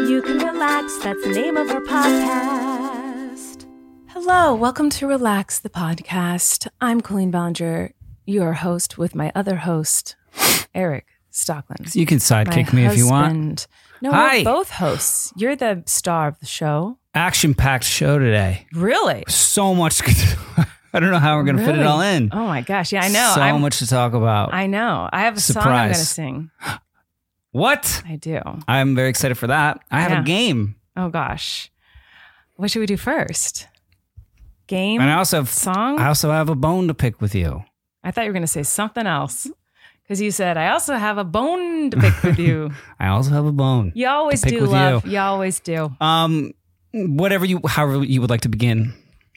You can relax. That's the name of our podcast. Hello, welcome to Relax the Podcast. I'm Colleen Ballinger, your host with my other host, Eric Stockland. You can sidekick me if you want. No, Hi. we're both hosts. You're the star of the show. Action-packed show today. Really? So much. I don't know how we're going to fit it all in. Oh my gosh. Yeah, I know. So much to talk about. I know. I have a song I'm going to sing. What? I do. I'm very excited for that. I have a game. Oh gosh. What should we do first? Game? And I also have song? I also have a bone to pick with you. I thought you were going to say something else. Because you said, I also have a bone to pick with you. I also have a bone. You always to pick do, with love. You always do. However you would like to begin.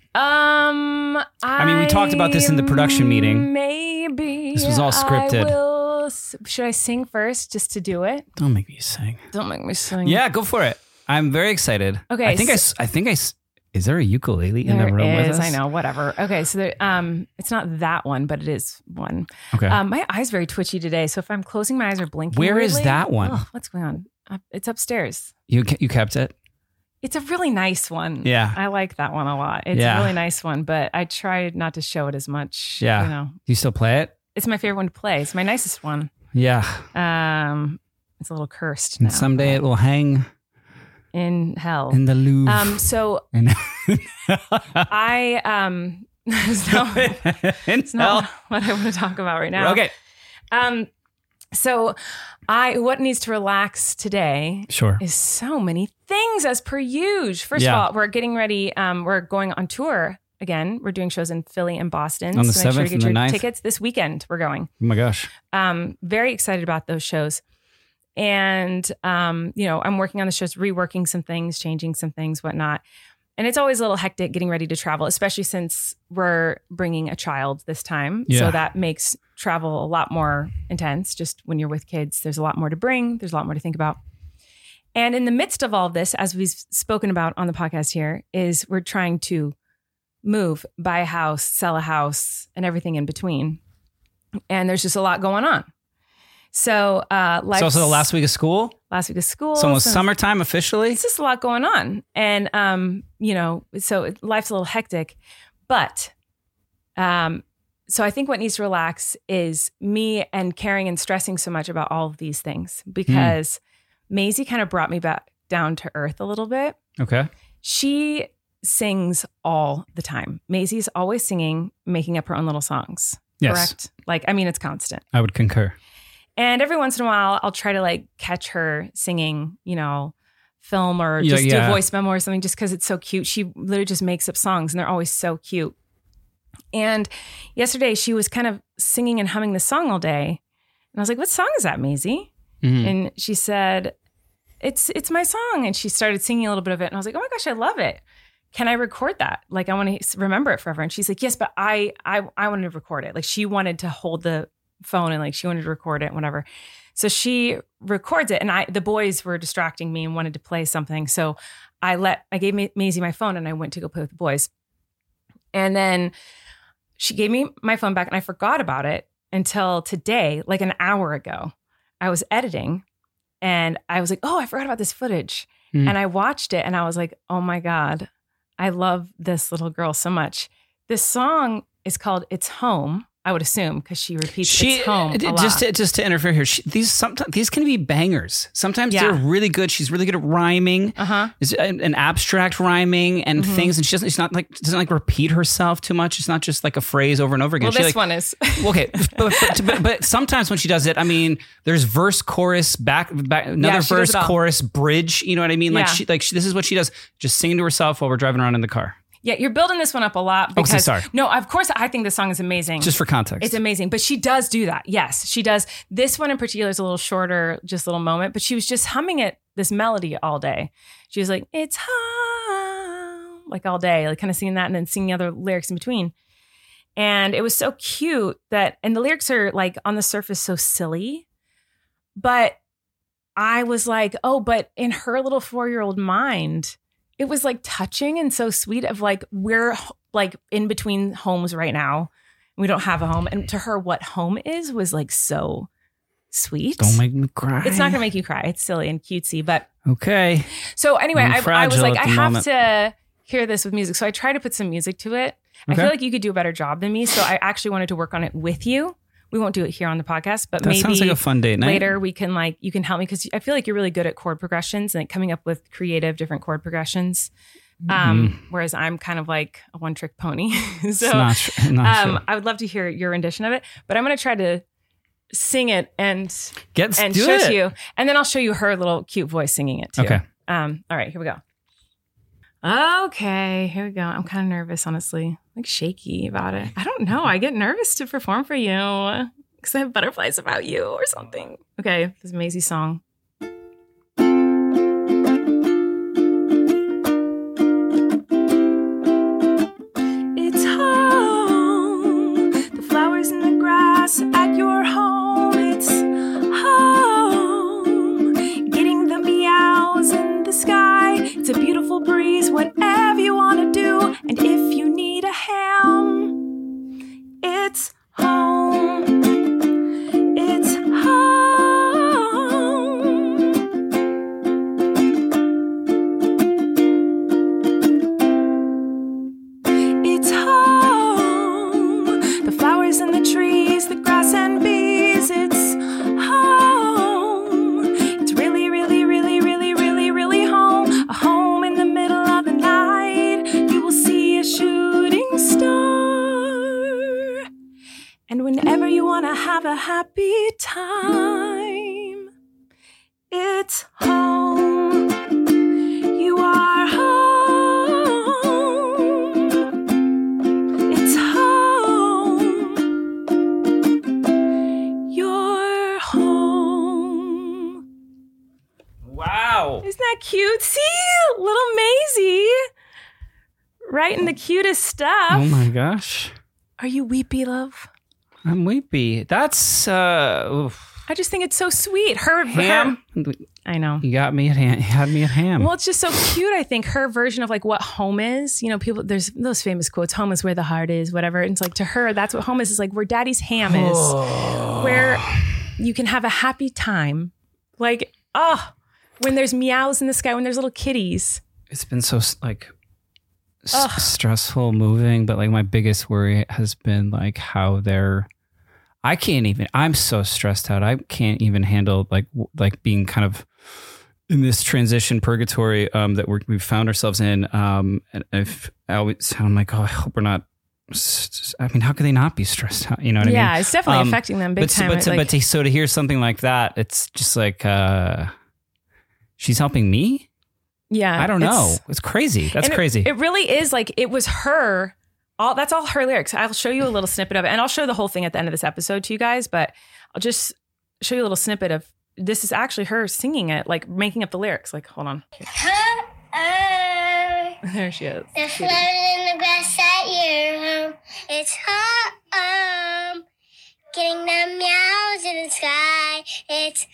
I mean, we talked about this in the production meeting. Maybe. This was all scripted. Should I sing first just to do it? Don't make me sing. Don't make me sing. Yeah, go for it. I'm very excited. Okay. I think is there a ukulele in the room with us? I know, whatever. Okay, so there, it's not that one, but it is one. Okay. My eye's very twitchy today, so if I'm closing my eyes or blinking, where is that one? Oh, what's going on? It's upstairs. You kept it? It's a really nice one. Yeah. I like that one a lot. It's a really nice one, but I try not to show it as much. Yeah. You know. Do you still play it? It's my favorite one to play. It's my nicest one. Yeah. It's a little cursed And now. someday it will hang in hell. in the Louvre. So I it's not what I want to talk about right now. Okay. So what needs to relax today Sure. is so many things as per usual. First of all, we're getting ready. We're going on tour again. We're doing shows in Philly and Boston. On the so make sure 7th to and get the your 9th? tickets this weekend. We're going. Oh my gosh. Very excited about those shows. And, I'm working on the shows, reworking some things, changing some things, whatnot. And it's always a little hectic getting ready to travel, especially since we're bringing a child this time. Yeah. So that makes travel a lot more intense. Just when you're with kids, there's a lot more to bring. There's a lot more to think about. And in the midst of all of this, as we've spoken about on the podcast here, is we're trying to move, buy a house, sell a house, and everything in between. And there's just a lot going on. So, it's also the last week of school. Last week of school. It's almost summertime officially. It's just a lot going on. And, so life's a little hectic. But, so I think what needs to relax is me and caring and stressing so much about all of these things because Maisie kind of brought me back down to earth a little bit. Okay. She sings all the time. Maisie's always singing, making up her own little songs. Yes. Correct? It's constant. I would concur. And every once in a while, I'll try to catch her singing, film or just do a voice memo or something just because it's so cute. She literally just makes up songs and they're always so cute. And yesterday she was kind of singing and humming the song all day. And I was like, what song is that, Maisie? Mm-hmm. And she said, it's my song. And she started singing a little bit of it. And I was like, oh my gosh, I love it. Can I record that? I want to remember it forever. And she's like, yes, but I wanted to record it. She wanted to hold the phone and she wanted to record it, whatever. So she records it, and the boys were distracting me and wanted to play something. So I gave Maisie my phone, and I went to go play with the boys. And then she gave me my phone back, and I forgot about it until today, an hour ago. I was editing, and I was like, oh, I forgot about this footage. And I watched it, and I was like, oh my God, I love this little girl so much. This song is called "It's Home." I would assume because she repeats "It's home" a lot. Just to interfere here, these can be bangers. Sometimes they're really good. She's really good at rhyming, an abstract rhyming and things. And doesn't repeat herself too much. It's not just a phrase over and over again. Well, this one is okay, but sometimes when she does it, there's verse, chorus, back another verse, chorus, bridge. You know what I mean? This is what she does. Just singing to herself while we're driving around in the car. Yeah, you're building this one up a lot because sorry. No, of course I think this song is amazing. Just for context. It's amazing, but she does do that. Yes, she does. This one in particular is a little shorter, just a little moment, but she was just humming this melody all day. She was like, "It's home," all day, kind of singing that and then singing other lyrics in between. And it was so cute and the lyrics are on the surface so silly, but I was like, oh, but in her little 4-year-old mind, it was touching and so sweet of we're in between homes right now. We don't have a home. And to her, what home was so sweet. Don't make me cry. It's not going to make you cry. It's silly and cutesy, but Okay. So anyway, I was like, I have to hear this with music. So I tried to put some music to it. Okay. I feel like you could do a better job than me. So I actually wanted to work on it with you. We won't do it here on the podcast, but maybe sounds like a fun date night. Later we can you can help me because I feel like you're really good at chord progressions and coming up with creative different chord progressions. Whereas I'm kind of like a one-trick pony. So not true. I would love to hear your rendition of it, but I'm going to try to sing it and show it to you. And then I'll show you her little cute voice singing it too. Okay. All right, here we go. Okay, here we go. I'm kind of nervous, honestly. Like shaky about it. I don't know. I get nervous to perform for you because I have butterflies about you or something. Okay, this is Maisie song. It's home. The flowers in the grass at your home. It's home. Getting the meows in the sky. It's a beautiful breeze, whatever you want to do. And if you need a ham, it's home. It's home. It's home. The flowers and the trees, the grass and bees. It's home. It's really, really, really, really, really, really home. A home in the middle of the night. You will see a shooting star. And whenever you want to have a happy time, it's home. You are home. It's home. You're home. Wow. Isn't that cute? See? Little Maisie. Writing the cutest stuff. Oh my gosh. Are you weepy, love? I'm weepy. That's I just think it's so sweet. Ham. I know. You got me at ham. You had me at ham. Well, it's just so cute. I think her version of like what home is. You know, people. There's those famous quotes. Home is where the heart is. Whatever. And it's like to her, that's what home is like where Daddy's ham is, where you can have a happy time. Like when there's meows in the sky, when there's little kitties. It's been so stressful moving, but like my biggest worry has been like how I'm so stressed out. I can't even handle like being kind of in this transition purgatory that we've found ourselves in. And I'm like, I hope we're not. I mean, how could they not be stressed out? You know what I mean? Yeah, it's definitely affecting them big time. But to hear something like that, it's just like she's helping me. Yeah, I don't know. It's crazy. That's crazy. It really is like it was her. That's all her lyrics. I'll show you a little snippet of it, and I'll show the whole thing at the end of this episode to you guys. But I'll just show you a little snippet of this is actually her singing it, like making up the lyrics. Like, hold on. There she is. The flower in the grass at your home. It's home. Getting the meows in the sky. It's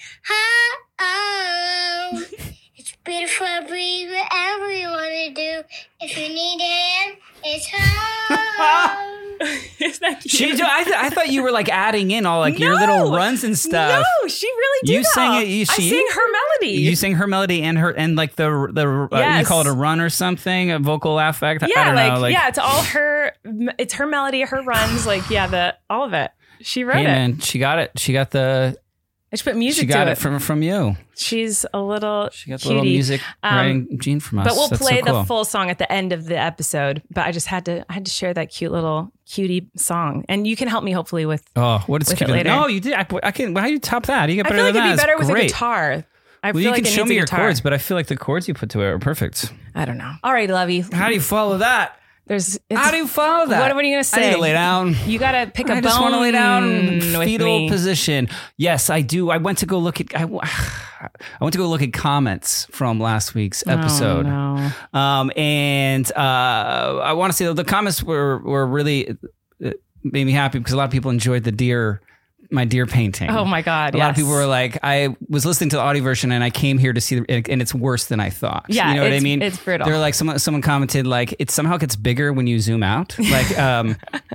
home. It's beautiful breeze, whatever you want to do. If you need it, it's home. Is that cute? I thought you were like adding in all like your little runs and stuff. No, she really did. You sang it. I sang her melody. You sang her melody and like the yes. You call it a run or something, a vocal affect. Yeah, I don't know. Yeah, it's all her. It's her melody, her runs, like all of it. She wrote it. Man, she got it. She got the. I should put music to it. She got it from you. She's a little She got the cutie. little music writing gene from us. But we'll play so cool. the full song at the end of the episode. But I just had to share that cute little cutie song. And you can help me hopefully with what is cute? later. No, you did. I can. How do you top that? You get better than that. I feel like it'd be better with great. a guitar. You can show me your chords, but I feel like the chords you put to it are perfect. I don't know. All right, Lovey. How do you follow that? How do you follow that? What are you going to say? I need to lay down. You got to pick a bone. I just want to lay down in fetal me. position. Yes, I do. I went to go look at. I went to go look at comments from last week's episode. Oh, no. And I want to say that the comments were really made me happy because a lot of people enjoyed my deer painting. Oh my God. A lot of people were like, I was listening to the audio version and I came here to see and it's worse than I thought. Yeah. You know what I mean? It's brutal. They're like, someone commented like, it somehow gets bigger when you zoom out. Like,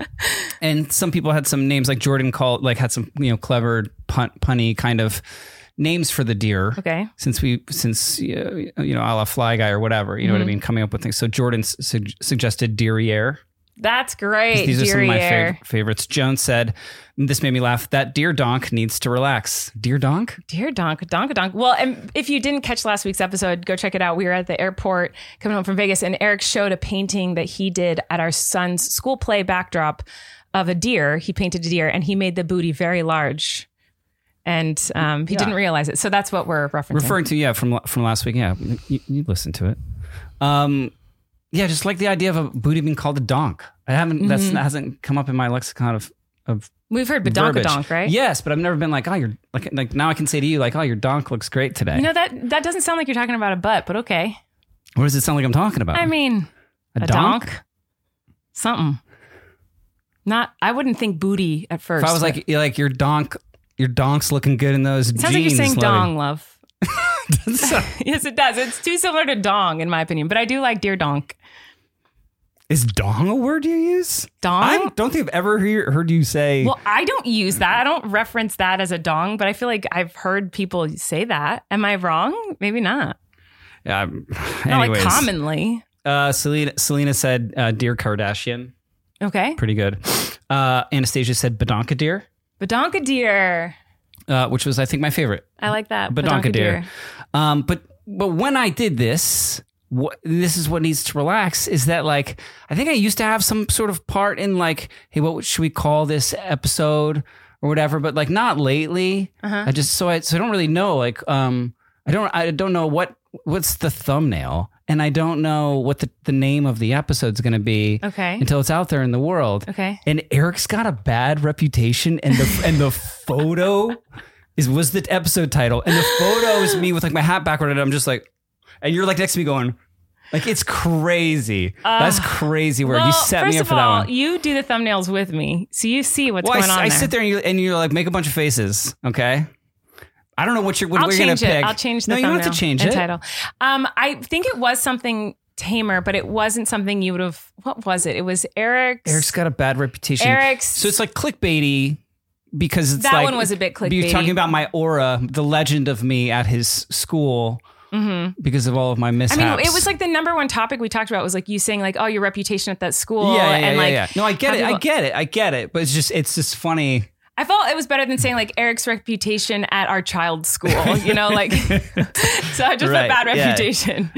and some people had some names like Jordan had some, clever punny kind of names for the deer. Okay. Since a la Fly Guy or whatever, you know what I mean? Coming up with things. So Jordan suggested derriere. That's great. These are some of my favorites. Joan said, this made me laugh, that deer donk needs to relax. Deer donk? Deer donk, donk. Well, and if you didn't catch last week's episode, go check it out. We were at the airport coming home from Vegas, and Eric showed a painting that he did at our son's school play backdrop of a deer. He painted a deer, and he made the booty very large. And he didn't realize it. So that's what we're referring to, from last week. Yeah, you listened to it. Yeah, just like the idea of a booty being called a donk. That hasn't come up in my lexicon of We've heard badonkadonk, right? Yes, but I've never been like, oh, you're like now I can say to you, like, oh, your donk looks great today. You know, that doesn't sound like you're talking about a butt, but okay. What does it sound like I'm talking about? I mean, a donk? Something. I wouldn't think booty at first. If I was like your donk's looking good in those jeans. Sounds like you're saying dong, love. Yes, it does. It's too similar to dong, in my opinion, but I do like deer donk. Is dong a word you use? Dong? I don't think I've ever heard you say... Well, I don't use that. I don't reference that as a dong, but I feel like I've heard people say that. Am I wrong? Maybe not. Yeah. Not like commonly. Selena said deer Kardashian. Okay. Pretty good. Anastasia said badonkadere. Badonkadere. Which was, I think, my favorite. I like that. Badonkadere. But when I did this... this is what needs to relax is that, like, I think I used to have some sort of part in, like, hey, what should we call this episode or whatever, but like not lately. I don't really know, like, I don't know what's the thumbnail, and I don't know what the name of the episode's going to be until it's out there in the world. Okay. And Eric's got a bad reputation, and the photo was the episode title, and the photo is me with like my hat backward, and I'm just like, and you're like next to me going, like, it's crazy. That's crazy work. You set me up for that one. You do the thumbnails with me, so you see what's going on there. I sit there and you like make a bunch of faces, okay? I don't know what you're going to pick. I'll change the thumbnail. No, you don't have to change it. Title. I think it was something tamer, but it wasn't something you would have... What was it? It was Eric's... Eric's got a bad reputation. So it's like clickbaity because it's that one was a bit clickbaity. You're talking about my aura, the legend of me at his school... Mm-hmm. Because of all of my mishaps. I mean, it was like the number one topic we talked about was like you saying like, oh, your reputation at that school. Yeah. No, I get it. But it's just funny. I felt it was better than saying like Eric's reputation at our child's school, you know, like, so I just a bad reputation.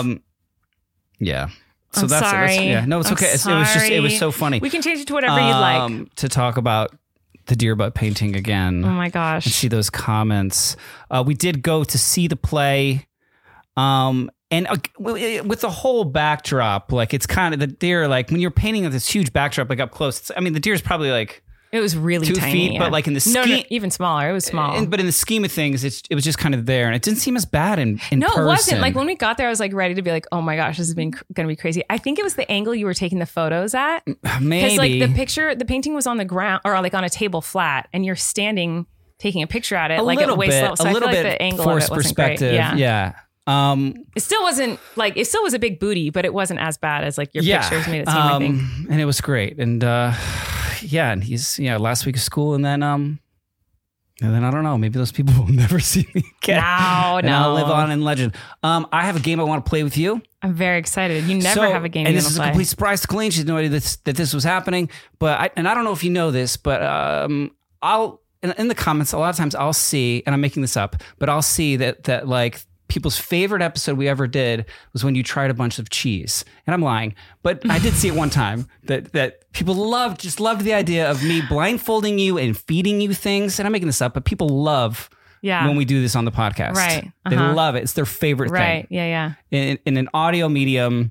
Yeah. So I'm sorry. No, it's okay. It was so funny. We can change it to whatever you'd like. To talk about the deer butt painting again. Oh my gosh. And see those comments. We did go to see the play. And with the whole backdrop, like it's kind of the deer, like when you're painting this huge backdrop, like up close, I mean, the deer's probably like, it was really 2 tiny, feet, but like in the scheme, no, even smaller. It was small. But in the scheme of things, it was just kind of there, and it didn't seem as bad in no, person. It wasn't. Like when we got there, I was like ready to be like, oh my gosh, this is going to be crazy. I think it was the angle you were taking the photos at. Maybe. Because like the painting was on the ground or like on a table flat, and you're standing taking a picture at it like at waist level. So I feel like the angle of it wasn't great. Yeah. It still wasn't like, it still was a big booty, but it wasn't as bad as like your pictures made it seem, I think. And it was great. And and he's last week of school, and then I don't know, maybe those people will never see me again. No. I'll live on in legend. I have a game I want to play with you. I'm very excited. You never have a game. And this is a complete surprise to Colleen. She had no idea that this was happening. But I don't know if you know this, but I'll in the comments a lot of times I'll see, and I'm making this up, but I'll see that like people's favorite episode we ever did was when you tried a bunch of cheese. And I'm lying, but I did see it one time that people loved the idea of me blindfolding you and feeding you things. And I'm making this up, but people love when we do this on the podcast. Right. They love it. It's their favorite thing. Right. Yeah. In an audio medium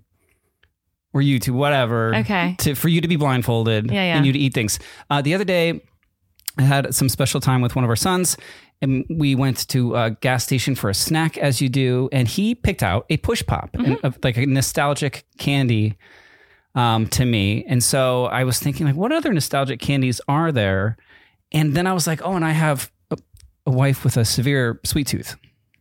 or YouTube, whatever. Okay. For you to be blindfolded and you to eat things. The other day, I had some special time with one of our sons, and we went to a gas station for a snack, as you do, and he picked out a Push Pop, like a nostalgic candy to me. And so I was thinking, like, what other nostalgic candies are there? And then I was like, oh, and I have a wife with a severe sweet tooth.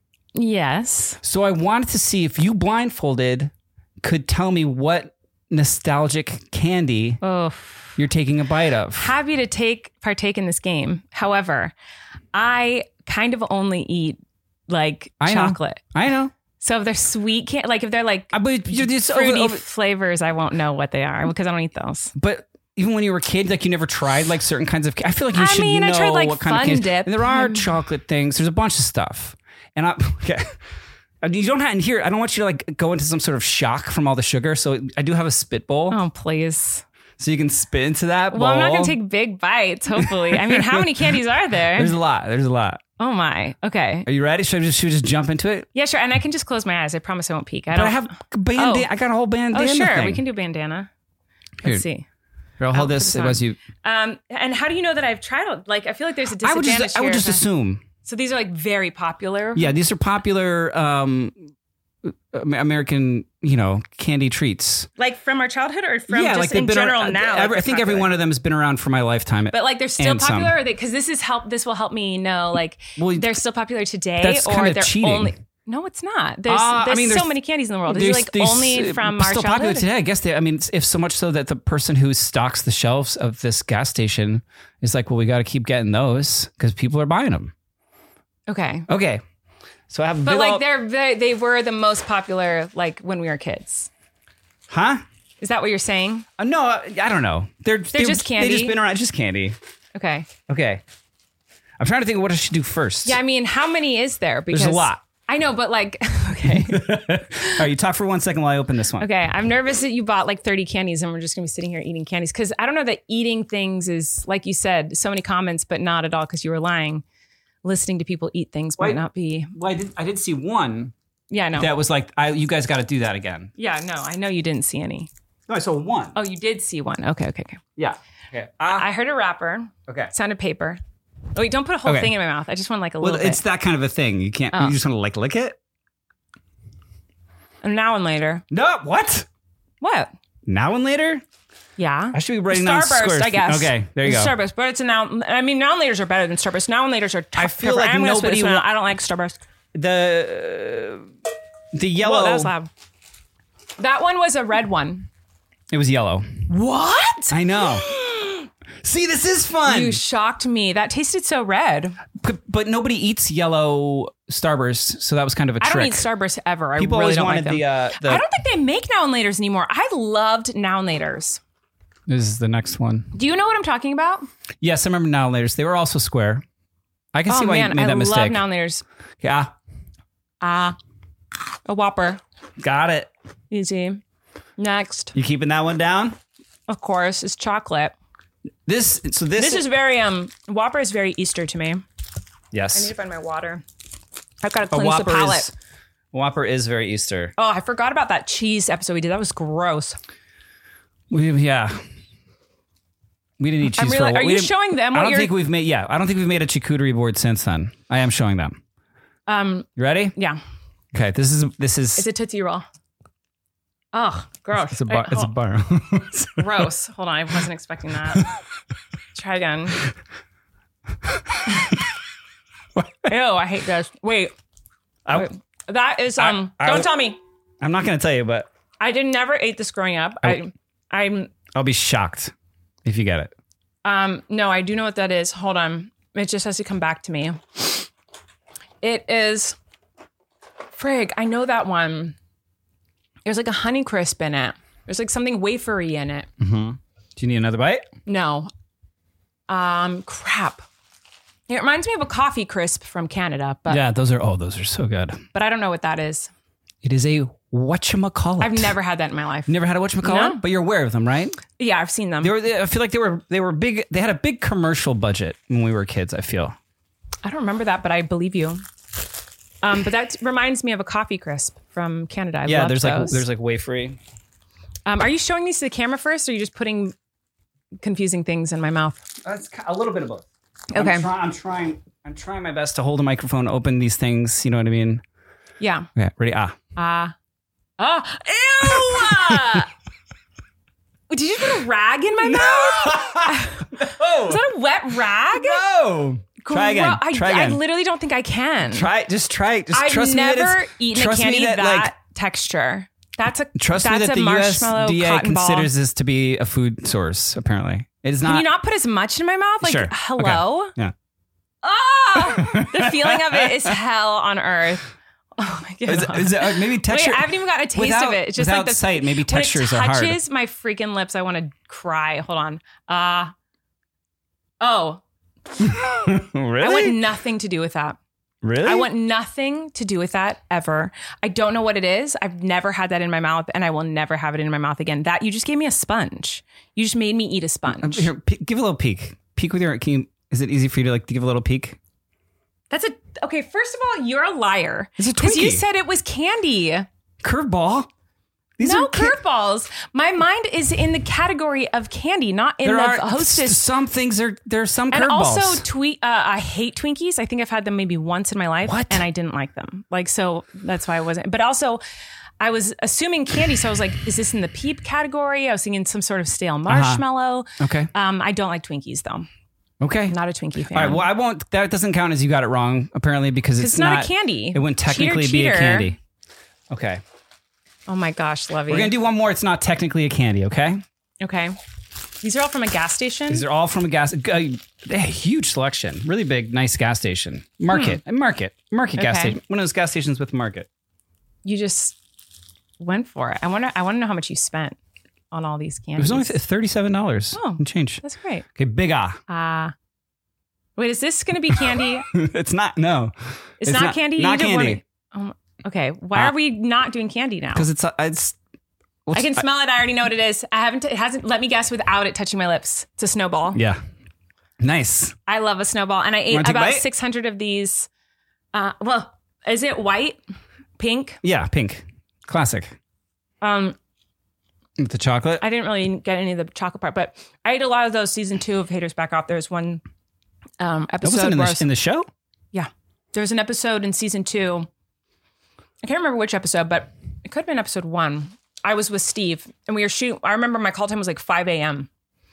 Yes. So I wanted to see if you blindfolded could tell me what nostalgic candy you're taking a bite of. Happy to partake in this game. However, I kind of only eat like chocolate. I know. So if they're sweet, like if they're like fruity flavors, I won't know what they are because I don't eat those. But even when you were a kid, like you never tried like certain kinds of. I feel like you should know I tried, like, what kind of candy. Dip. And there are chocolate things. There's a bunch of stuff, and you don't have in here. I don't want you to like go into some sort of shock from all the sugar. So I do have a spit bowl. Oh please. So you can spit into that bowl. Well, I'm not going to take big bites. Hopefully, I mean, how many candies are there? There's a lot. Oh my. Okay. Are you ready? Should we just jump into it? Yeah, sure. And I can just close my eyes. I promise I won't peek. I have bandana. I got a whole bandana. Oh, sure. thing. We can do bandana. Let's see. Here, I'll hold this as you. And how do you know that I've tried? Like, I feel like there's a disadvantage I would just assume. So these are like very popular. Yeah, these are popular American, candy treats. Like from our childhood or from just like in general now? I think every one of them has been around for my lifetime. But like they're still popular? Because this will help me know like they're still popular today or they're cheating. Only... No, it's not. There's so many candies in the world. Is it like only from our still childhood? Popular today, I guess. If so much so that the person who stocks the shelves of this gas station is like, well, we got to keep getting those because people are buying them. Okay. So I have, but like they were the most popular like when we were kids. Huh? Is that what you're saying? No, I don't know. They're just candy. They just been around, just candy. Okay. I'm trying to think of what I should do first. Yeah, I mean, how many is there? Because there's a lot. I know, but like, okay. All right, you talk for 1 second while I open this one. Okay, I'm nervous that you bought like 30 candies and we're just gonna be sitting here eating candies because I don't know that eating things is like you said, so many comments, but not at all because you were lying. Listening to people eat things might not be. Well, I did see one. Yeah, no. That was like, you guys got to do that again. Yeah, no, I know you didn't see any. No, I saw one. Oh, you did see one. Okay. Yeah. Okay. I heard a wrapper. Okay. Sounded paper. Oh, wait, don't put a whole thing in my mouth. I just want like a little bit. It's that kind of a thing. You can't, you just want to like lick it? Now and later. No, what? What? Now and later? Yeah. I should be writing down Starburst, I guess. Okay, there you go. Starburst, but it's a now. I mean, now and laters are better than Starburst. Now and laters are tough. I feel like nobody. I don't like Starburst. The yellow. Whoa, that was loud. That one was a red one. It was yellow. What? I know. See, this is fun. You shocked me. That tasted so red. But nobody eats yellow Starburst, so that was kind of a trick. I don't eat Starburst ever. People really always don't wanted like them. I don't think they make now and laters anymore. I loved now and laters. This is the next one. Do you know what I'm talking about? Yes, I remember now and laters. They were also square. I can see why you made that mistake. I love now and laters. Yeah. A Whopper. Got it. Easy. Next. You keeping that one down? Of course, it's chocolate. This is very Whopper is very Easter to me. Yes. I need to find my water. I've got to cleanse the palate. Whopper is very Easter. Oh, I forgot about that cheese episode we did. That was gross. Yeah. We didn't eat cheese for a while. Are you showing them what I don't think we've made a charcuterie board since then. I am showing them. You ready? Yeah. Okay, this is It's a Tootsie Roll. Oh, gross. It's a bar. It's a bar. Gross. Hold on, I wasn't expecting that. Try again. Ew, I hate this. Wait. That is don't tell me. I'm not going to tell you, but I never ate this growing up. I'll be shocked if you get it. No, I do know what that is. Hold on. It just has to come back to me. It is frig. I know that one. There's like a Honeycrisp in it. There's like something wafery in it. Mm-hmm. Do you need another bite? No. Crap. It reminds me of a Coffee Crisp from Canada. But yeah, those are so good. But I don't know what that is. It is a whatchamacallit. I've never had that in my life. Never had a whatchamacallit? No. But you're aware of them, right? Yeah, I've seen them. I feel like they were big. They had a big commercial budget when we were kids, I feel. I don't remember that, but I believe you. But that reminds me of a Coffee Crisp from Canada. I love those. There's like wafery. Are you showing these to the camera first, or are you just putting confusing things in my mouth? It's a little bit of both. Okay. I'm trying my best to hold a microphone, open these things. You know what I mean? Yeah. Okay. Ready? Ew! Did you put a rag in my mouth? No. Is that a wet rag? No. Try again. I literally don't think I can. Just try it. I've never eaten a candy that texture. Trust me that the USDA considers this to be a food source, apparently. It is not. Can you not put as much in my mouth? Like, sure. Hello? Okay. Yeah. The feeling of it is hell on earth. Oh my god! Is it maybe texture? Wait, I haven't even gotten a taste of it. It's just like the sight. Maybe textures are hard. When it touches my freaking lips, I want to cry. Hold on. Really? I want nothing to do with that. Really? I want nothing to do with that ever. I don't know what it is. I've never had that in my mouth, and I will never have it in my mouth again. That you just gave me a sponge. You just made me eat a sponge. Here, give a little peek. Peek with your. Is it easy for you to to give a little peek? Okay. First of all, you're a liar. It's a Twinkie. Because you said it was candy. Curveball. No curveballs. My mind is in the category of candy, not in Hostess. Some things there's some curveballs. And also, I hate Twinkies. I think I've had them maybe once in my life, and I didn't like them. So that's why I wasn't. But also, I was assuming candy, so I was like, "Is this in the Peep category?" I was thinking some sort of stale marshmallow. Okay. I don't like Twinkies though. Okay. Not a Twinkie fan. All right. Well, I won't. That doesn't count as you got it wrong, apparently, because it's not a candy. It wouldn't technically be a candy. Okay. Oh my gosh, Lovey. We're going to do one more. It's not technically a candy, okay? Okay. These are all from a gas station? These are all from a gas... huge selection. Really big, nice gas station. Market gas station. One of those gas stations with Market. You just went for it. I want to know how much you spent on all these candies. It was only $37 and change. That's great. Okay, big ah. Wait, is this going to be candy? It's not, no. It's not candy? Not candy. Okay, why are we not doing candy now? Because I can smell it. I already know what it is. It hasn't. Let me guess without it touching my lips. It's a snowball. Yeah, nice. I love a snowball, and I ate about 600 of these. Well, is it white, pink? Yeah, pink, classic. With the chocolate. I didn't really get any of the chocolate part, but I ate a lot of those. Season 2 of Haters Back Off. There's one episode that wasn't in the show. Yeah, there's an episode in season 2. I can't remember which episode, but it could have been episode 1. I was with Steve and we were shooting. I remember my call time was like 5 a.m.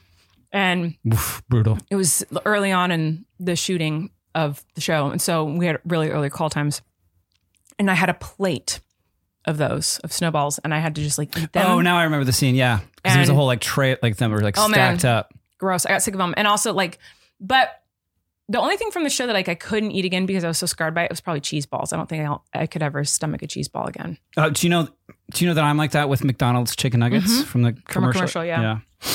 And brutal. It was early on in the shooting of the show. And so we had really early call times. And I had a plate of snowballs, and I had to just eat them. Oh, now I remember the scene. Yeah. Because there was a whole tray, them were stacked up. Gross. I got sick of them. And also but the only thing from the show that I couldn't eat again because I was so scarred by it was probably cheese balls. I don't think I could ever stomach a cheese ball again. Do you know that I'm like that with McDonald's chicken nuggets from the commercial? From a commercial, yeah.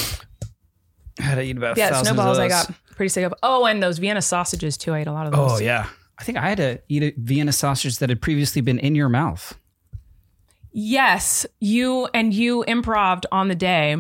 I had to eat about thousands snowballs of those. I got pretty sick of. Oh, and those Vienna sausages too. I ate a lot of those. Oh, yeah. I think I had to eat a Vienna sausage that had previously been in your mouth. Yes. You improv'd on the day.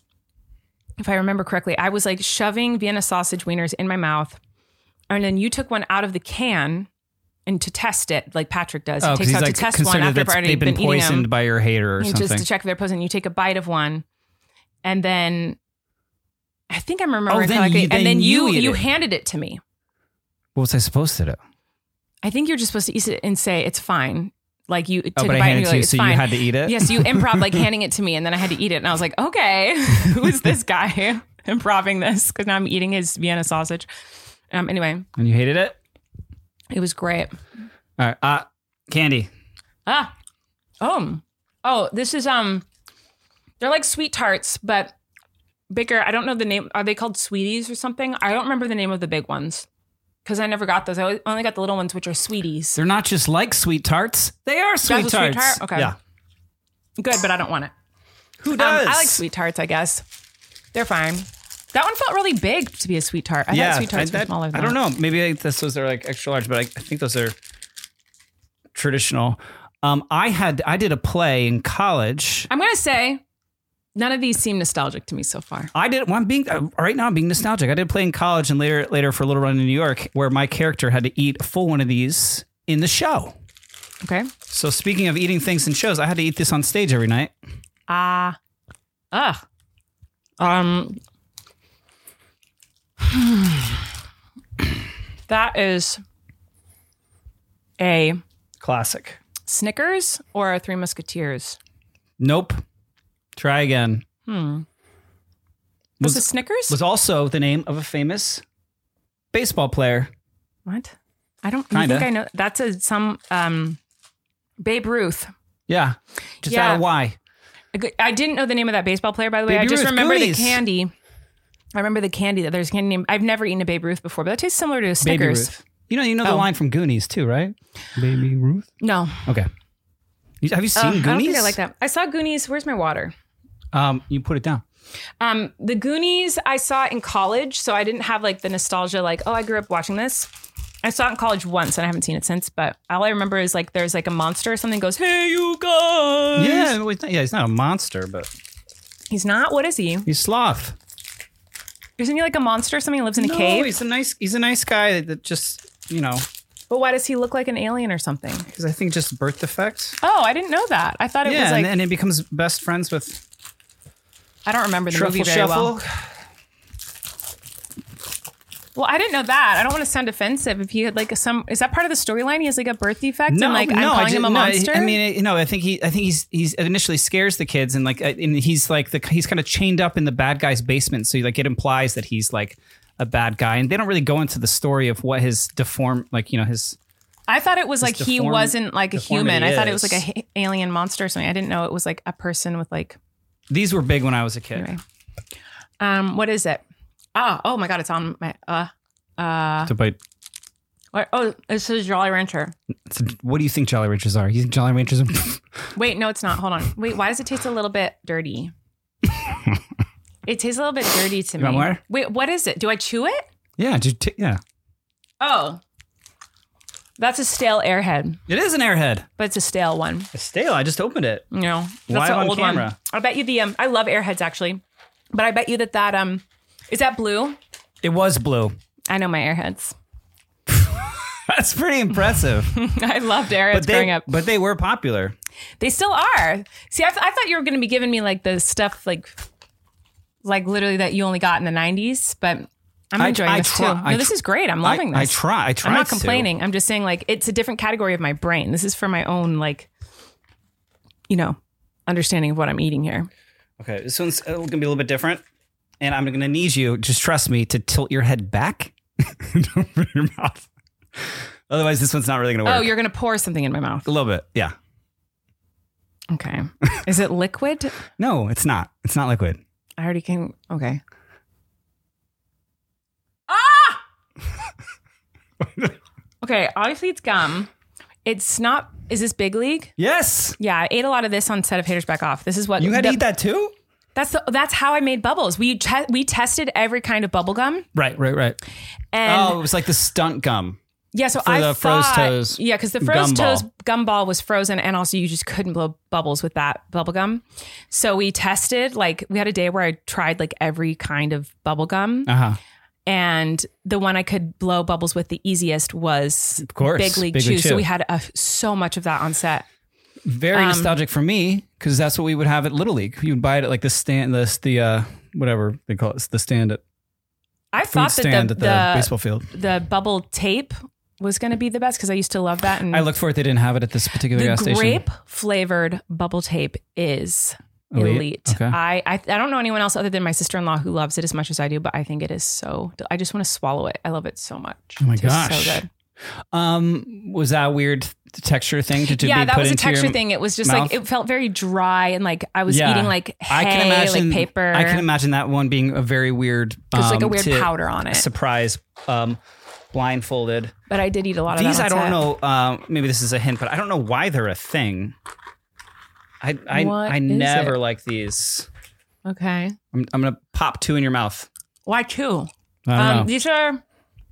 If I remember correctly, I was shoving Vienna sausage wieners in my mouth. And then you took one out of the can and to test it, like Patrick does. He takes out to test one after I've already been eating them. Poisoned by your hater or something. Just to check if they're poisoned. You take a bite of one, and then I think I'm remembering correctly. And then you handed it to me. What was I supposed to do? I think you're just supposed to eat it and say it's fine. You took a bite and you're it's fine. You had to eat it? Yes, you improv handing it to me, and then I had to eat it. And I was like, okay, who is this guy improving this? Because now I'm eating his Vienna sausage. Anyway. And you hated it? It was great. All right. Candy. Oh, this is, they're like sweet tarts, but bigger. I don't know the name. Are they called Sweeties or something? I don't remember the name of the big ones because I never got those. I only got the little ones, which are Sweeties. They're not just like sweet tarts. They are sweet tarts. Sweet tart? Okay. Yeah. Good, but I don't want it. Who does? I like sweet tarts, I guess. They're fine. That one felt really big to be a sweet tart. I thought sweet tarts were smaller than that. I don't know. Maybe those are extra large, but I think those are traditional. I did a play in college. I'm going to say none of these seem nostalgic to me so far. I did. Well, right now I'm being nostalgic. I did play in college and later for a little run in New York where my character had to eat a full one of these in the show. Okay. So speaking of eating things in shows, I had to eat this on stage every night. That is a classic. Snickers or Three Musketeers? Nope. Try again. Was it Snickers? Was also the name of a famous baseball player. What? I don't think I know. That's some Babe Ruth. Yeah. Just out of Y. I didn't know the name of that baseball player, by the way. I just remember the candy. I remember the candy. There's candy named, I've never eaten a Babe Ruth before, but that tastes similar to a Snickers. Baby Ruth. You know the line from Goonies too, right? Baby Ruth? No. Okay. Have you seen Goonies? I don't think I like that. I saw Goonies. Where's my water? You put it down. The Goonies I saw in college, so I didn't have like the nostalgia like, oh, I grew up watching this. I saw it in college once and I haven't seen it since, but all I remember is like there's like a monster or something goes, hey, you guys. Yeah, he's not a monster, but... He's not? What is he? He's Sloth. Isn't he like a monster or something? He lives in a cave? He's a nice guy that just, But why does he look like an alien or something? Because I think just birth defects. Oh, I didn't know that. I thought it was like... and he becomes best friends with... I don't remember the movie very Shuffle. well. Well, I didn't know that. I don't want to sound offensive. If he had like is that part of the storyline? He has like a birth defect, and like I'm calling him a monster. I mean, I think he's initially scares the kids, and he's kind of chained up in the bad guy's basement. So like it implies that he's like a bad guy, and they don't really go into the story of what his his. I thought it was like he wasn't like a human. I thought it was like a alien monster or something. I didn't know it was like a person with like. These were big when I was a kid. Anyway. What is it? Oh my God, it's on my, to bite. What? Oh, it says Jolly Rancher. What do you think Jolly Ranchers are? You think Jolly Ranchers are... Wait, no, it's not. Hold on. Wait, why does it taste a little bit dirty? It tastes a little bit dirty to me. More? Wait, what is it? Do I chew it? Yeah, yeah. Oh. That's a stale Airhead. It is an Airhead. But it's a stale one. A stale? I just opened it. No. That's an old camera. One. I bet you I love Airheads actually. But I bet you that is that blue? It was blue. I know my Airheads. That's pretty impressive. I loved Airheads growing up. But they were popular. They still are. See, I thought you were going to be giving me like the stuff like literally that you only got in the 90s, but I'm enjoying this too. No, this is great. I'm loving this. I try. I'm not complaining. I'm just saying like it's a different category of my brain. This is for my own understanding of what I'm eating here. Okay, this one's going to be a little bit different. And I'm going to need you, just trust me, to tilt your head back and open your mouth. Otherwise, this one's not really going to work. Oh, you're going to pour something in my mouth. A little bit, yeah. Okay. Is it liquid? No, it's not. It's not liquid. I already came. Okay. Ah! Okay, obviously it's gum. It's not. Is this Big League? Yes. Yeah, I ate a lot of this on set of Haters Back Off. This is what you had to eat that too. That's how I made bubbles. We tested every kind of bubble gum. Right. And it was like the stunt gum. Yeah, so I thought Froze Toes. Yeah, because the Froze Toes gum ball was frozen, and also you just couldn't blow bubbles with that bubble gum. So we tested we had a day where I tried every kind of bubble gum. And the one I could blow bubbles with the easiest was, of course, Big League Chew. So we had so much of that on set. Very nostalgic for me because that's what we would have at Little League. You would buy it at the stand, whatever they call it, the stand at. I thought that the baseball field. The bubble tape was going to be the best because I used to love that. And I looked for it; they didn't have it at this particular gas station. The grape flavored bubble tape is elite. Okay. I don't know anyone else other than my sister-in-law who loves it as much as I do, but I think it is so. I just want to swallow it. I love it so much. Oh my gosh, so good. Was that a weird texture thing to yeah, be that put was a into texture your thing. It was just mouth? it felt very dry and I was eating hay, I can imagine, paper. I can imagine that one being a very weird. There's a weird powder on it. Surprise, blindfolded. But I did eat a lot of these. that. I don't know. Maybe this is a hint, but I don't know why they're a thing. I never like these. Okay, I'm gonna pop 2 in your mouth. Why 2? I don't know. These are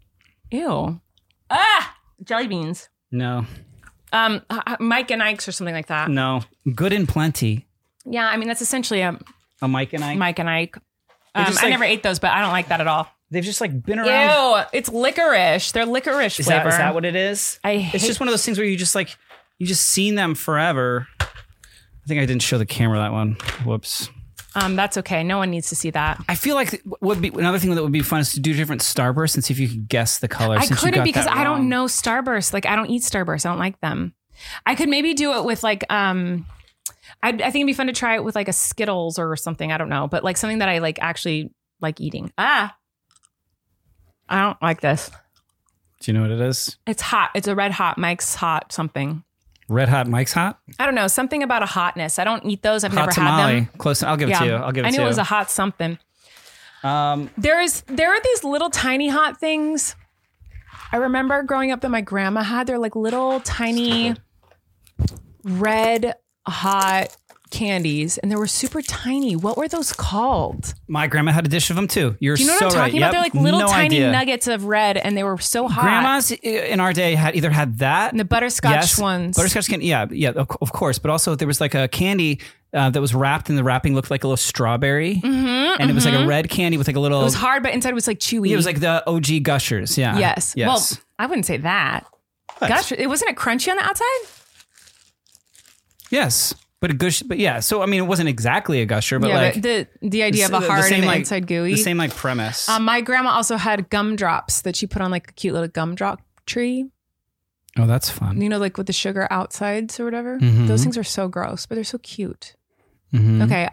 jelly beans. No. Mike and Ike's or something like that. No. Good and Plenty. Yeah, I mean that's essentially a Mike and Ike. Mike and Ike. I never ate those, but I don't like that at all. They've just been around. Ew, it's licorice. They're licorice flavor. Is that what it is? It's just one of those things where you just seen them forever. I think I didn't show the camera that one. Whoops. That's okay. No one needs to see that. I feel like would be another thing that would be fun is to do different Starbursts and see if you could guess the color. I couldn't because I don't know Starburst. I don't eat Starburst. I don't like them. I could maybe do it with I think it'd be fun to try it with a Skittles or something. I don't know, but something that I actually like eating. I don't like this. Do you know what it is? It's hot. It's a Red Hot Mike's Hot something. Red Hot Mike's Hot? I don't know. Something about a hotness. I don't eat those. I've hot never tamale. had them. Close. I'll give it to you. I knew it was a hot something. There are these little tiny hot things. I remember growing up that my grandma had. They're like little tiny red hot candies, and they were super tiny. What were those called? My grandma had a dish of them too. You're so right. Do you know what I'm talking about? They're like little tiny nuggets of red, and they were so hot. Grandmas in our day had either had that, and the butterscotch ones. Butterscotch candy, yeah, of course. But also there was like a candy that was wrapped, and the wrapping looked like a little strawberry, and it was like a red candy with like a little. It was hard, but inside was like chewy. It was like the OG Gushers. Yeah. Yes. Well, I wouldn't say that. Gushers. It wasn't crunchy on the outside. Yes. But a gush, but yeah. So I mean, it wasn't exactly a gusher, but like the idea of a hard and inside gooey, the same like premise. My grandma also had gumdrops that she put on like a cute little gumdrop tree. Oh, that's fun. You know, like with the sugar outsides or whatever. Mm-hmm. Those things are so gross, but they're so cute. Mm-hmm. Okay.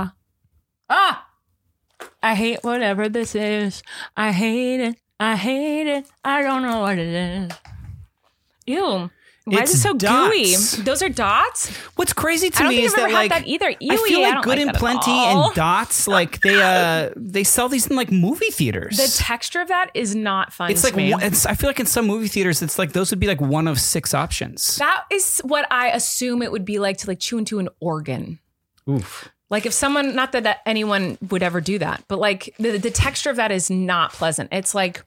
I hate whatever this is. I hate it. I hate it. I don't know what it is. Ew. Why is it so gooey? Those are dots? What's crazy to me is that like that either. Ewy, I feel like Good and Plenty and Dots, like they sell these in like movie theaters. The texture of that is not fun. It's like I feel like in some movie theaters, it's like those would be like one of 6 options. That is what I assume it would be like to like chew into an organ. Oof. Like if someone, not that anyone would ever do that, but like the texture of that is not pleasant. It's like.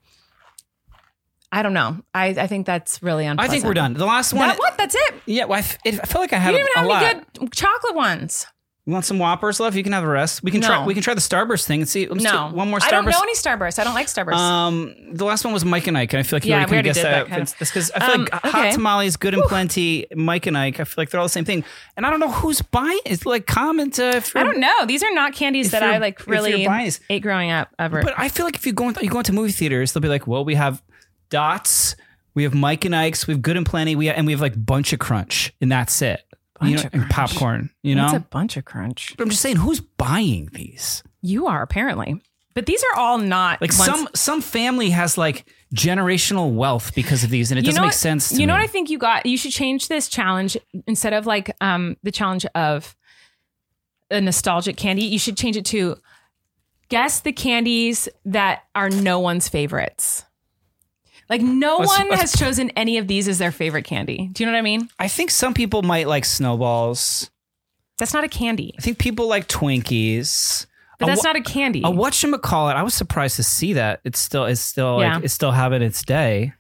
I don't know. I think that's really unpleasant. I think we're done. The last one. What? That's it? Yeah. Well, I feel like I had you didn't a lot. You didn't have any good chocolate ones. You want some Whoppers left? You can have the rest. We can try. We can try the Starburst thing and see. Let's do one more Starburst. I don't know any Starburst. I don't like Starburst. The last one was Mike and Ike, and I feel like you already could guess that. It's because I feel like Hot Tamales, Good and Plenty, Mike and Ike. I feel like they're all the same thing, and I don't know who's buying. It's like comment. I don't know. These are not candies that I like really ate growing up ever. But I feel like if you go into movie theaters, they'll be like, well, we have Dots. We have Mike and Ike's. We have Good and Plenty. We have like Bunch of Crunch, and that's it. And popcorn. It's a Bunch of Crunch. But I'm just saying, who's buying these? You are apparently. But these are all not like some family has like generational wealth because of these, and it doesn't make sense to me. You know what I think you should change this challenge instead of like the challenge of a nostalgic candy. You should change it to guess the candies that are no one's favorites. Like no one has chosen any of these as their favorite candy. Do you know what I mean? I think some people might like Snowballs. That's not a candy. I think people like Twinkies. But that's not a candy. Whatchamacallit, I was surprised to see that. It's still having its day.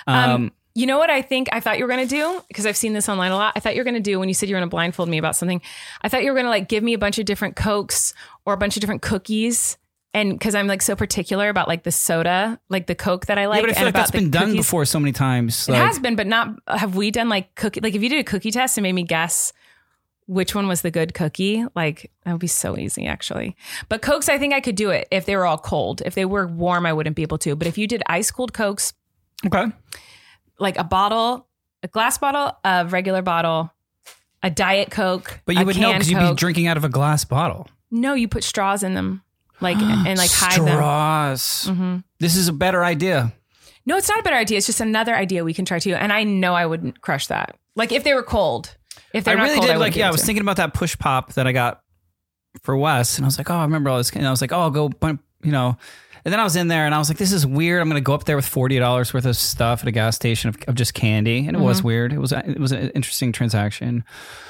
You know what I thought you were going to do? Because I've seen this online a lot. I thought you were going to do when you said you were going to blindfold me about something. I thought you were going to like give me a bunch of different Cokes or a bunch of different cookies. And because I'm like so particular about like the soda, like the Coke that I like. Yeah, but I feel like that's been done before so many times. It has been, but not. Have we done like cookie? Like if you did a cookie test and made me guess which one was the good cookie, like that would be so easy actually. But Cokes, I think I could do it if they were all cold. If they were warm, I wouldn't be able to. But if you did ice cold Cokes, okay, like a glass bottle, a regular bottle, a Diet Coke. But you would know because you'd be drinking out of a glass bottle. No, you put straws in them. Like and like hide them. Straws. Mm-hmm. This is a better idea. No, it's not a better idea. It's just another idea we can try too. And I know I wouldn't crush that. Like if they were cold. If they're not cold, I really did. I was thinking about that push pop that I got for Wes, and I was like, oh, I remember all this. And I was like, oh, I'll go, And then I was in there, and I was like, this is weird. I'm going to go up there with $40 worth of stuff at a gas station of just candy, and it was weird. It was an interesting transaction.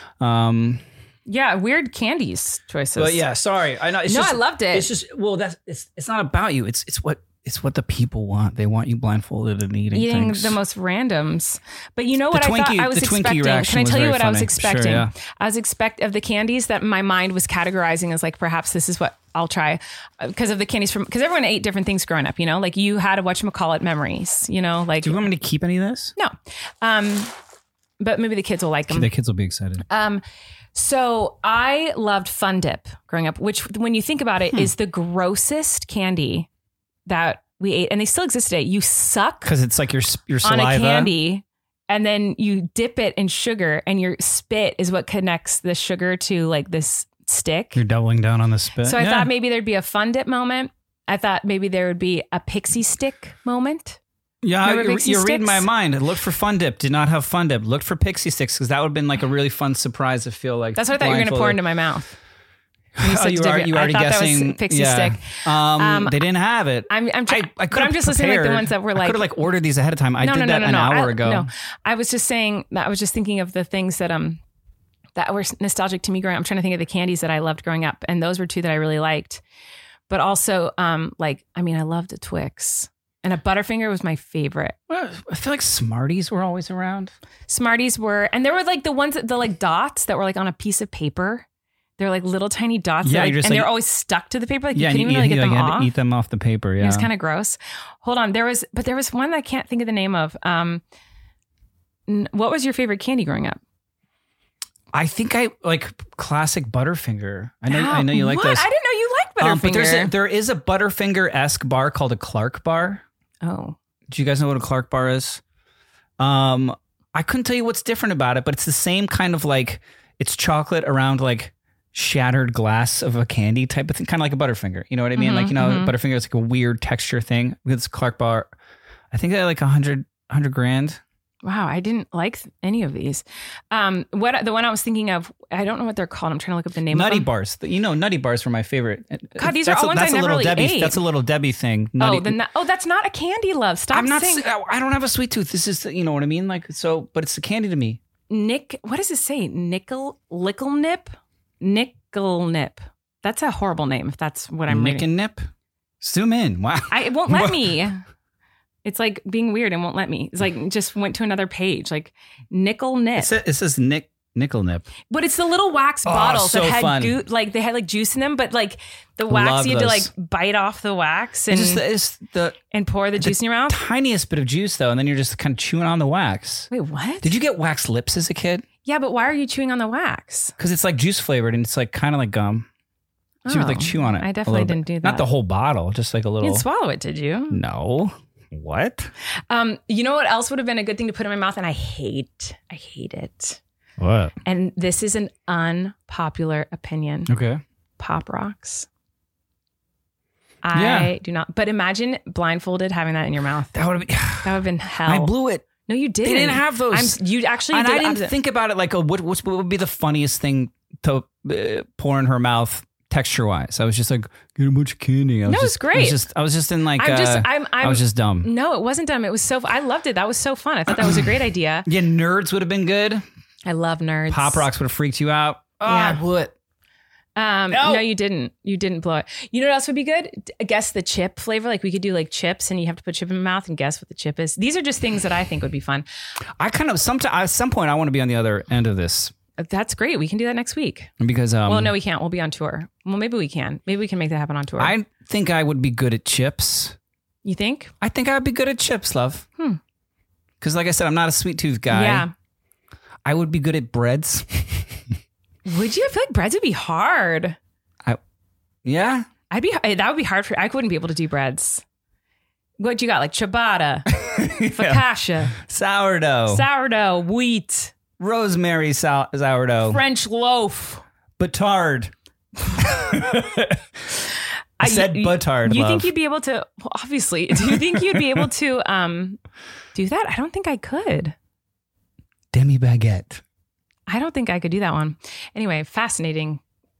Yeah, weird candies choices. But yeah, sorry. I know. I loved it. It's just it's not about you. It's what the people want. They want you blindfolded and eating things. The most randoms. But you know what I thought I was expecting? Can I tell you what I was expecting? Sure, yeah. I was of the candies that my mind was categorizing as like perhaps this is what I'll try because of the candies because everyone ate different things growing up. Like you had a whatchamacallit memories. Like do you want me to keep any of this? No, but maybe the kids will like them. The kids will be excited. So I loved Fun Dip growing up, which when you think about it is the grossest candy that we ate. And they still exist today. You suck. Because it's like your saliva. On a candy. And then you dip it in sugar and your spit is what connects the sugar to like this stick. You're doubling down on the spit. So I thought maybe there'd be a Fun Dip moment. I thought maybe there would be a Pixie Stick moment. Yeah, you're reading my mind. Looked for Fun Dip, did not have Fun Dip. Looked for Pixie Sticks because that would have been like a really fun surprise to feel like. That's what I thought you were going to pour into my mouth. You already guessing. That was Pixie Stick. They didn't have it. I'm just listening to like the ones that were like. I could have like ordered these ahead of time. I did that an hour ago. No, I was just saying that I was just thinking of the things that were nostalgic to me growing up. I'm trying to think of the candies that I loved growing up, and those were two that I really liked. But also, I loved a Twix. And a Butterfinger was my favorite. Well, I feel like Smarties were always around. Smarties were, and there were like the ones the like dots that were like on a piece of paper. They're like little tiny dots. Yeah, and they're always stuck to the paper. Like you couldn't even really get them off. You had to eat them off the paper. Yeah, it was kind of gross. Hold on, there was one that I can't think of the name of. What was your favorite candy growing up? I think I like classic Butterfinger. I know you like those. I didn't know you liked Butterfinger. But there is a Butterfinger-esque bar called a Clark bar. Oh. Do you guys know what a Clark bar is? I couldn't tell you what's different about it, but it's the same kind of like, it's chocolate around like shattered glass of a candy type of thing, kind of like a Butterfinger. You know what I mean? Butterfinger is like a weird texture thing. With this Clark bar, I think they're like $100 grand. Wow, I didn't like any of these. The one I was thinking of, I don't know what they're called. I'm trying to look up the name Nutty of them. Bars. Nutty Bars were my favorite. God, these are all ones I never really ate. That's a Little Debbie thing. That's not a candy, love. Stop saying. I don't have a sweet tooth. This is, you know what I mean? Like, so, but it's a candy to me. What does it say? Lickle Nip? Nickel Nip. That's a horrible name if that's what I'm reading. Nick and Nip? Zoom in. Wow. It won't let me. It's like being weird and won't let me. It's like just went to another page. Like Nickel Nip. It says Nickel Nip. But it's the little wax bottles so that had fun. they had like juice in them, but like the wax you had to like bite off the wax and and pour the juice in your mouth. Tiniest bit of juice though, and then you're just kind of chewing on the wax. Wait, what? Did you get wax lips as a kid? Yeah, but why are you chewing on the wax? Because it's like juice flavored and it's like kind of like gum. So you would like chew on it. I definitely didn't do that. Not the whole bottle, just like a little. You didn't swallow it, did you? No. What? You know what else would have been a good thing to put in my mouth, and I hate it. What? And this is an unpopular opinion. Okay. Pop Rocks. I do not. But imagine blindfolded having that in your mouth. That would have been hell. I blew it. No, you didn't. They didn't have those. You actually and did. I didn't think about it like, what would be the funniest thing to pour in her mouth texture-wise. I was just like, get a bunch of candy. It's great. I was just in like, I was just dumb. No, it wasn't dumb. It was I loved it. That was so fun. I thought that was a great idea. Yeah, Nerds would have been good. I love Nerds. Pop Rocks would have freaked you out. Yeah. I would. No, you didn't. You didn't blow it. You know what else would be good? Guess the chip flavor. Like we could do like chips and you have to put chip in your mouth and guess what the chip is. These are just things that I think would be fun. At some point I want to be on the other end of this. That's great. We can do that next week. Because well, no, we can't. We'll be on tour. Well, maybe we can. Maybe we can make that happen on tour. I think I would be good at chips. You think? I think I would be good at chips, love. Because like I said, I'm not a sweet tooth guy. Yeah. I would be good at breads. Would you? I feel like breads would be hard. Yeah. That would be hard for. I wouldn't be able to do breads. What you got? Like ciabatta, focaccia, sourdough, wheat. Rosemary sourdough. French loaf. Batard. I said batard. You think you'd be able to, well, obviously, do you think you'd be able to do that? I don't think I could. Demi baguette. I don't think I could do that one. Anyway, fascinating.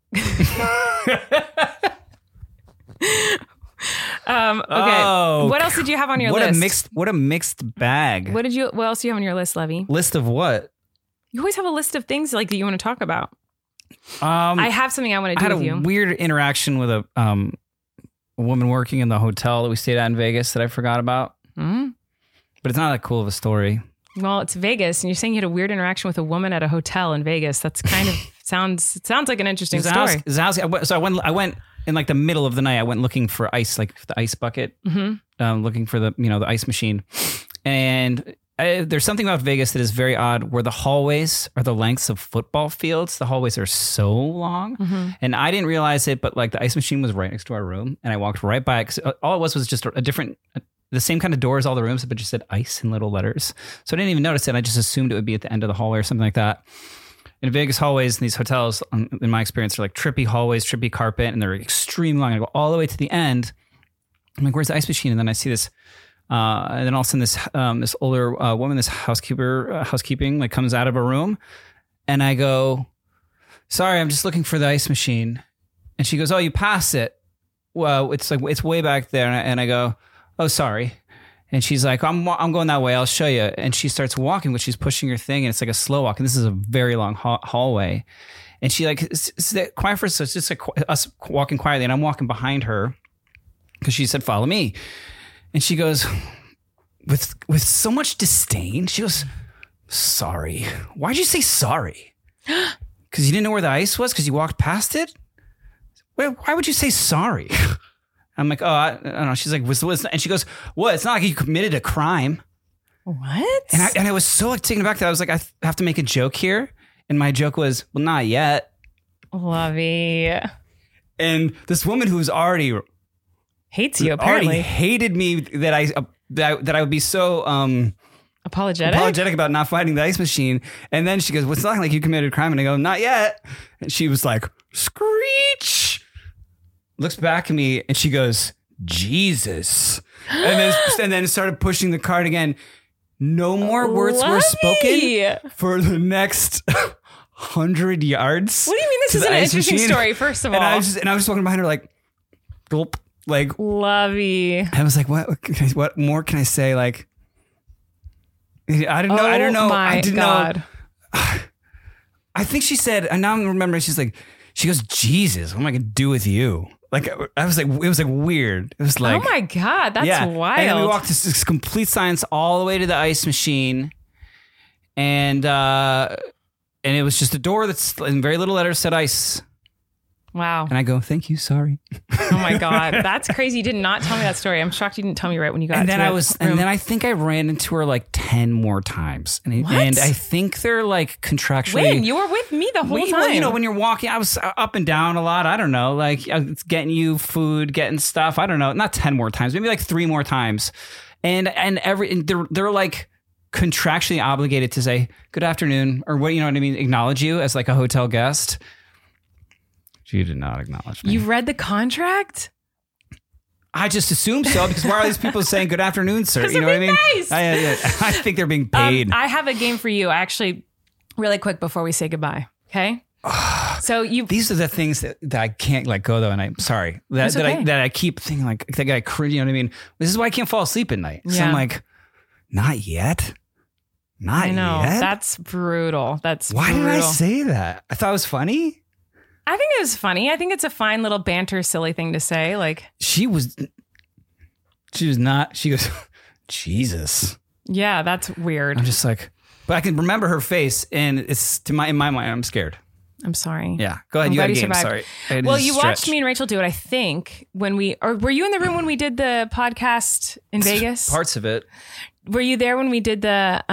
Okay. What else did you have on your list? What a mixed bag. What else do you have on your list, Levy? List of what? You always have a list of things like that you want to talk about. I have something I want to do with you. I had a weird interaction with a woman working in the hotel that we stayed at in Vegas that I forgot about. Mm-hmm. But it's not that cool of a story. Well, it's Vegas, and you're saying you had a weird interaction with a woman at a hotel in Vegas. That's kind of sounds like an interesting story. So I went in like the middle of the night. I went looking for ice, like the ice bucket, looking for the ice machine, and there's something about Vegas that is very odd, where the hallways are the lengths of football fields. The hallways are so long, and I didn't realize it, but like the ice machine was right next to our room, and I walked right by it because all it was just a different. The same kind of door as all the rooms, but just said ice in little letters. So I didn't even notice it. I just assumed it would be at the end of the hallway or something like that. In Vegas hallways, in these hotels, in my experience, are like trippy hallways, trippy carpet, and they're extremely long. I go all the way to the end. I'm like, where's the ice machine? And then I see this, and then all of a sudden this older woman, this housekeeping, like comes out of a room, and I go, sorry, I'm just looking for the ice machine. And she goes, oh, you passed it. Well, it's way back there. And I go, oh, sorry. And she's like, I'm going that way. I'll show you. And she starts walking, but she's pushing her thing. And it's like a slow walk. And this is a very long hallway. And she like, quiet first. So it's just like us walking quietly. And I'm walking behind her because she said, follow me. And she goes, with so much disdain, she goes, sorry. Why'd you say sorry? Because you didn't know where the ice was? Because you walked past it? Why would you say sorry? I'm like, oh, I don't know. She's like, and she goes, what? It's not like you committed a crime. What? And I was so like, taken aback that I was like, I have to make a joke here. And my joke was, well, not yet. Lovey. And this woman who's already hates you, apparently. Already hated me that I would be so apologetic about not finding the ice machine. And then she goes, well, it's not like you committed a crime. And I go, not yet. And she was like, screech. Looks back at me and she goes, Jesus. And then started pushing the cart again. No more words were spoken for the next 100 yards. What do you mean this is an interesting story, first of all? And I was just walking behind her like, gulp, like. Lovey. I was like, what more can I say? Like, I don't know. My God. I think she said, and now I'm remembering, she goes, Jesus, what am I going to do with you? Like, I was like, it was like weird. It was like, oh my God, that's wild. And then we walked this complete silence all the way to the ice machine. And it was just a door that's in very little letters said ice. Wow. And I go, thank you, sorry. Oh my God, that's crazy. You did not tell me that story. I'm shocked you didn't tell me right when you got and to then the room. And then I think I ran into her like 10 more times. And I think they're like contractually. When? You were with me the whole time. Well, you know, when you're walking, I was up and down a lot. I don't know, like getting you food, getting stuff. I don't know, not 10 more times, maybe like 3 more times. And they're like contractually obligated to say good afternoon or what, you know what I mean? Acknowledge you as like a hotel guest. You did not acknowledge me. You read the contract? I just assumed so because why are these people saying good afternoon, sir? You know what I mean? Nice. I think they're being paid. I have a game for you, actually, really quick before we say goodbye. Okay. So these are the things that I can't let go though, and I'm sorry that I keep thinking like that guy. You know what I mean? This is why I can't fall asleep at night. So I'm like, not yet. Not yet. That's brutal. Why did I say that? I thought it was funny. I think it was funny. I think it's a fine little banter, silly thing to say. Like she was not. She goes, Jesus. Yeah, that's weird. I'm just like, but I can remember her face, and it's in my mind. I'm scared. I'm sorry. Yeah, go ahead. You had a game. Sorry. Well, you watched me and Rachel do it. I think when were you in the room when we did the podcast in Vegas? Parts of it. Were you there when we did the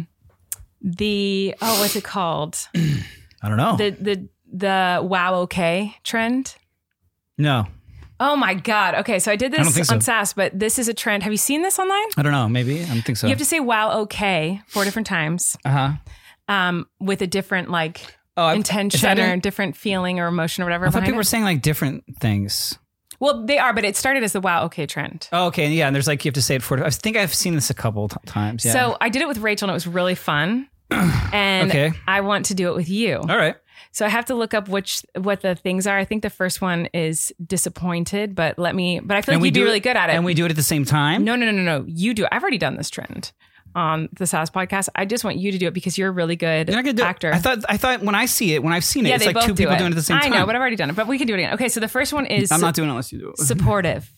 what's it called? I don't know. The wow okay trend? No. Oh my God. Okay, so I did this on SAS, but this is a trend. Have you seen this online? I don't know. Maybe. I don't think so. You have to say wow okay 4 different times. With a different intention or different feeling or emotion or whatever. I thought people were saying like different things. Well, they are, but it started as the wow okay trend. Oh, okay. Yeah, and there's like you have to say it 4. I think I've seen this a couple times. Yeah. So I did it with Rachel and it was really fun. And I want to do it with you. All right. So I have to look up what the things are. I think the first one is disappointed, but I feel like you'd be really good at it. And we do it at the same time? No. You do it. I've already done this trend on the SAS podcast. I just want you to do it because you're a really good actor. I thought when I've seen it, it's like 2 people doing it at the same time. I know, but I've already done it, but we can do it again. Okay, so the first one is... I'm not doing it unless you do it. Supportive.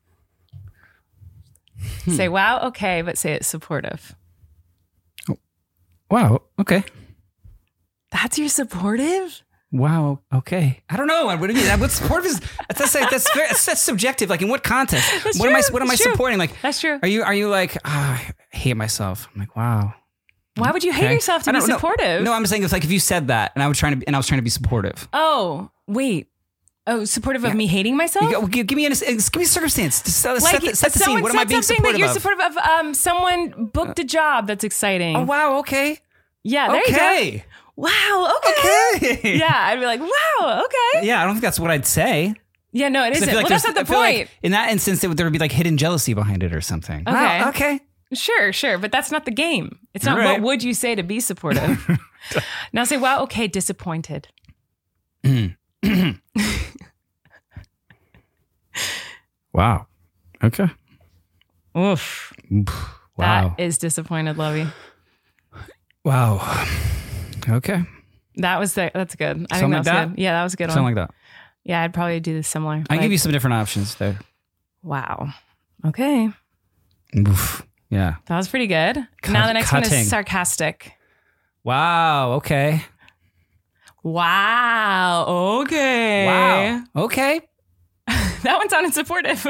Say, wow, okay, but say it's supportive. Oh. Wow, okay. That's your supportive? Wow. Okay. I don't know. What do you mean? What's supportive is that's subjective. Like in what context? What am I supporting? Like that's true. Are you like I hate myself? I'm like, wow. Why would you hate yourself to be supportive? No, I'm saying it's like if you said that and I was trying to be supportive. Oh, wait. Oh, supportive of me hating myself? Give me a circumstance. Set the scene. What am I being supportive of? That you're supportive of someone booked a job that's exciting. Oh wow. Okay. Yeah. There you go. Wow, okay. Yeah, I'd be like, wow, okay. Yeah, I don't think that's what I'd say. Yeah, no, it isn't. Well, that's not the point. Like in that instance, there would be like hidden jealousy behind it or something. Okay. Wow, okay. Sure. But that's not the game. It's not what would you say to be supportive. Now say, wow, okay, disappointed. Wow. Okay. Oof. Wow. That is disappointed, Lovey. Wow. Okay. That's good. I think Something that was like good. Yeah, that was a good one. Something like that. Yeah, I'd probably do this similar. I give you some different options there. Wow. Okay. Oof. Yeah. That was pretty good. Now the next one is sarcastic. Wow. Okay. Wow. Okay. Wow. Okay. That one sounded supportive.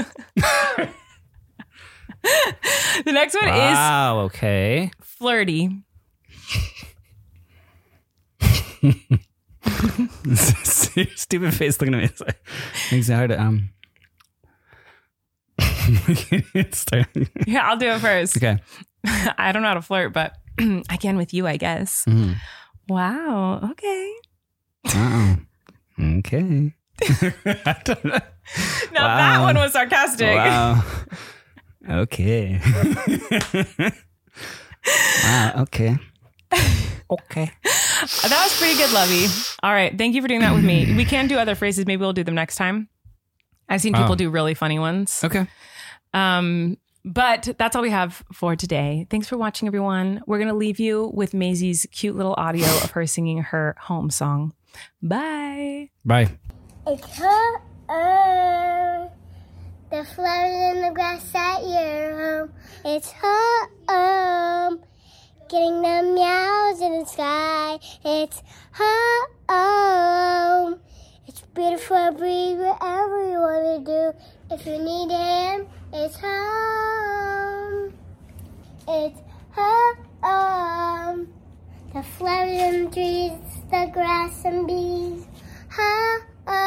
The next one is wow. Okay. flirty. Stupid face looking at me. It's hard to Yeah, I'll do it first. Okay. I don't know how to flirt, but I can with you, I guess. Mm. Wow. Okay. Uh-oh. Okay. I don't know. Now that one was sarcastic. Wow. Okay. Wow. Okay. Okay. That was pretty good, Lovey. All right. Thank you for doing that with me. We can do other phrases. Maybe we'll do them next time. I've seen people do really funny ones. Okay. But that's all we have for today. Thanks for watching, everyone. We're going to leave you with Maisie's cute little audio of her singing her home song. Bye. Bye. It's her, the flowers in the grass at your home. It's her, getting the meows in the sky. It's her, it's beautiful, breathe whatever you want to do. If you need him, it's home. It's her, the flowers and the trees, the grass and bees. Her,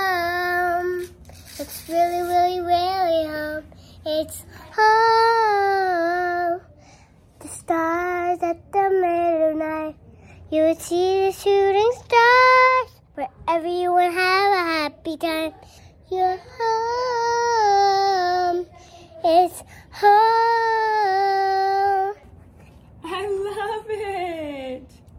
it's really, really, really home. It's home. The stars at the middle of night. You would see the shooting stars. Wherever you would have a happy time. Your home. It's home.